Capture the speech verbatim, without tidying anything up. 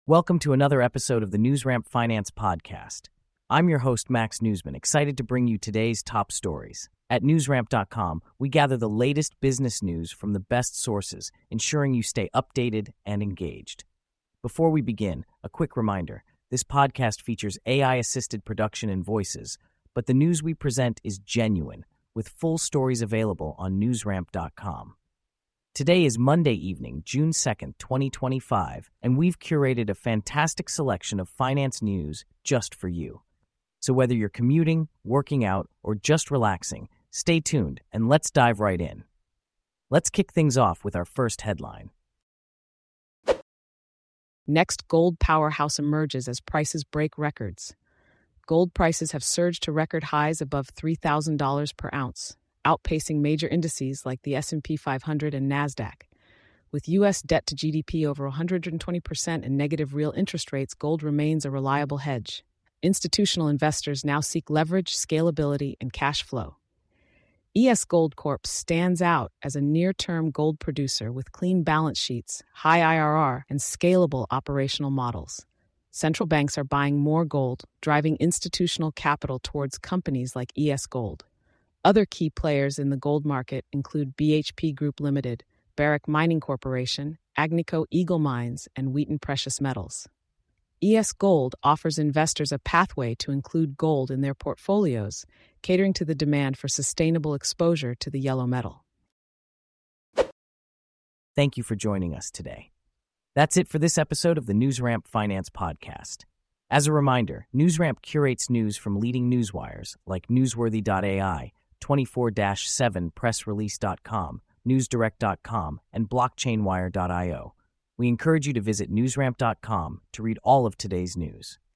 Welcome to another episode of the NewsRamp Finance Podcast. I'm your host, Max Newsman, excited to bring you today's top stories. At newsramp dot com, we gather the latest business news from the best sources, ensuring you stay updated and engaged. Before we begin, a quick reminder. This podcast features A I-assisted production and voices, but the news we present is genuine, with full stories available on newsramp dot com. Today is Monday evening, June second, twenty twenty-five, and we've curated a fantastic selection of finance news just for you. So whether you're commuting, working out, or just relaxing, stay tuned and let's dive right in. Let's kick things off with our first headline. Next gold powerhouse emerges as prices break records. Gold prices have surged to record highs above three thousand dollars per ounce, outpacing major indices like the S and P five hundred and NASDAQ. With U S debt to G D P over one hundred twenty percent and negative real interest rates, gold remains a reliable hedge. Institutional investors now seek leverage, scalability, and cash flow. E S Gold Corp stands out as a near-term gold producer with clean balance sheets, high I R R, and scalable operational models. Central banks are buying more gold, driving institutional capital towards companies like E S Gold. Other key players in the gold market include B H P Group Limited, Barrick Mining Corporation, Agnico Eagle Mines, and Wheaton Precious Metals. E S Gold offers investors a pathway to include gold in their portfolios, catering to the demand for sustainable exposure to the yellow metal. Thank you for joining us today. That's it for this episode of the NewsRamp Finance Podcast. As a reminder, NewsRamp curates news from leading newswires like newsworthy dot A I, twenty-four seven press release dot com, newsdirect dot com, and blockchain wire dot io. We encourage you to visit newsramp dot com to read all of today's news.